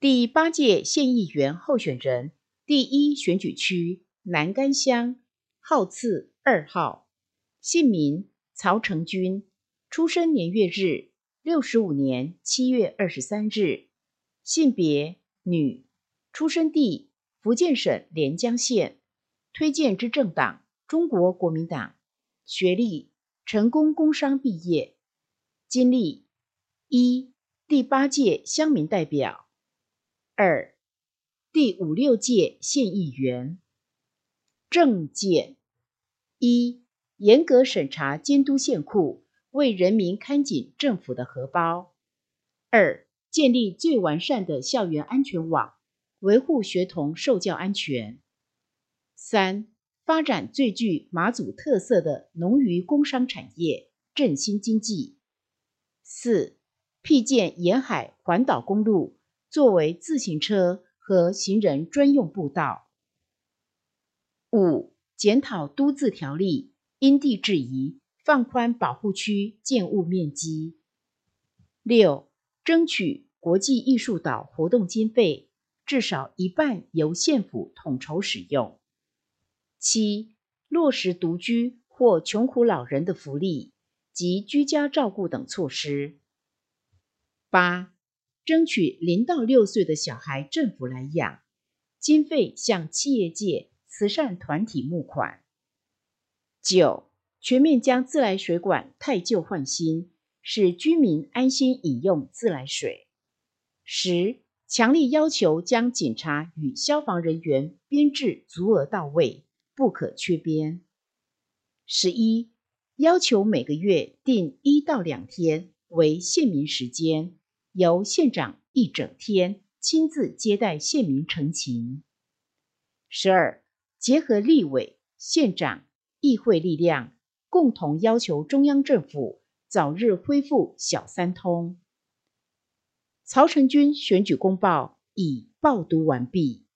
第8届县议员候选人，第1选举区南竿乡，号次2号，姓名曹成军，出生年月日65年7月23日，性别女，出生地福建省连江县，推荐之政党中国国民党，学历成功工商毕业，经历1第8届乡民代表，2第5、6届县议员。政见：1严格审查监督县库，为人民看紧政府的荷包；2建立最完善的校园安全网，维护学童受教安全；3发展最具马祖特色的农渔工商产业，振兴经济；4辟建沿海环岛公路，作为自行车和行人专用步道；5检讨都自条例，因地制宜，放宽保护区建物面积；6争取国际艺术岛活动经费至少1半由县府统筹使用；7落实独居或穷苦老人的福利及居家照顾等措施；8争取0到6岁的小孩政府来养，经费向企业界、慈善团体募款；9全面将自来水管汰旧换新，使居民安心饮用自来水；10强力要求将警察与消防人员编制足额到位，不可缺编；11要求每个月定1到2天为县民时间，由县长一整天亲自接待县民陈情；12结合立委、县长、议会力量，共同要求中央政府早日恢复小三通。曹成军选举公报已报读完毕。